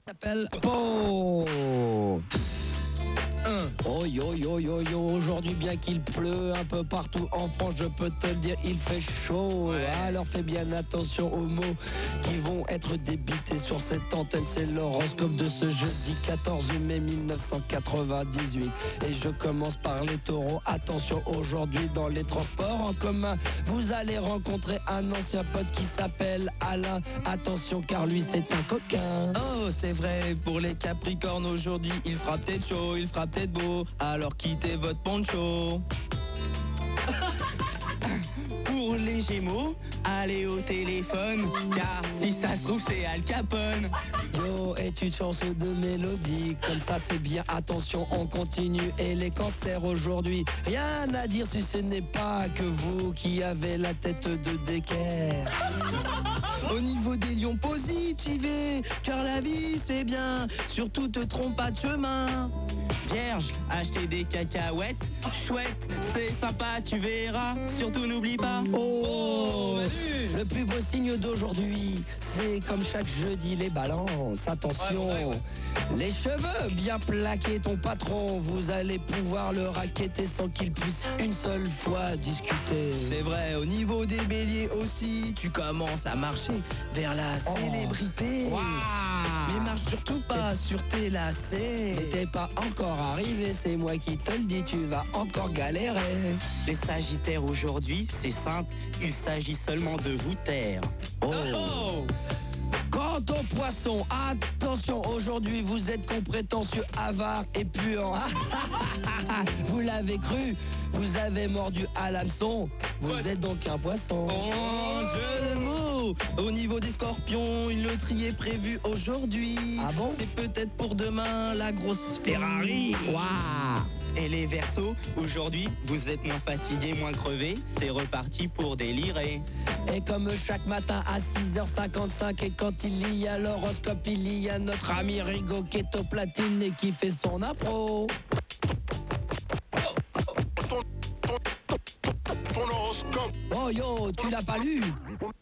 S'appelle Po. Oh yo yo yo yo, aujourd'hui bien qu'il pleut un peu partout en France, je peux te le dire, il fait chaud. Ouais. Alors fais bien attention aux mots qui vont être débités sur cette antenne. C'est l'horoscope de ce jeudi 14 mai 1998. Et je commence par les taureaux. Attention, aujourd'hui dans les transports en commun, vous allez rencontrer un ancien pote qui s'appelle Alain. Attention car lui c'est un coquin. Oh, c'est vrai, pour les Capricornes aujourd'hui, il fera peut-être chaud, il fera peut-être beau, alors quittez votre poncho. Pour les Gémeaux, allez au téléphone, car si ça se trouve c'est Al Capone. Yo, et tu chances de mélodie, comme ça c'est bien, attention on continue. Et les cancers aujourd'hui, rien à dire si ce n'est pas que vous qui avez la tête de d'équerre. Au niveau des lions, positivez, car la vie c'est bien, surtout te trompe pas de chemin. Vierge, acheter des cacahuètes, chouette, c'est sympa, tu verras, surtout n'oublie pas. Oh, Manu. le plus beau signe d'aujourd'hui, c'est comme chaque jeudi les balances. Attention, Ouais. les cheveux bien plaqués, ton patron, vous allez pouvoir le raqueter sans qu'il puisse une seule fois discuter. C'est vrai, au niveau des béliers aussi, tu commences à marcher vers la célébrité. Waouh. Mais marche surtout pas sur tes lacets. Mais t'es pas encore arrivé, c'est moi qui te le dis, tu vas encore galérer. Les Sagittaires aujourd'hui, c'est simple, il s'agit seulement de vous taire. Oh. Quant aux poissons, attention, aujourd'hui vous êtes comprétentieux, avare et puant. Vous l'avez cru, vous avez mordu à l'hameçon, vous êtes donc un poisson. Oh, jeu de mots. Au niveau des scorpions, une loterie est prévue aujourd'hui. Ah bon? C'est peut-être pour demain la grosse Ferrari. Waouh. Et les Verseaux, aujourd'hui, vous êtes moins fatigués, moins crevés, c'est reparti pour délirer. Et comme chaque matin à 6h55, et quand il y a l'horoscope, il y a notre ami Rigaud qui est au platine et qui fait son impro. Ton horoscope. Oh yo, tu l'as pas lu?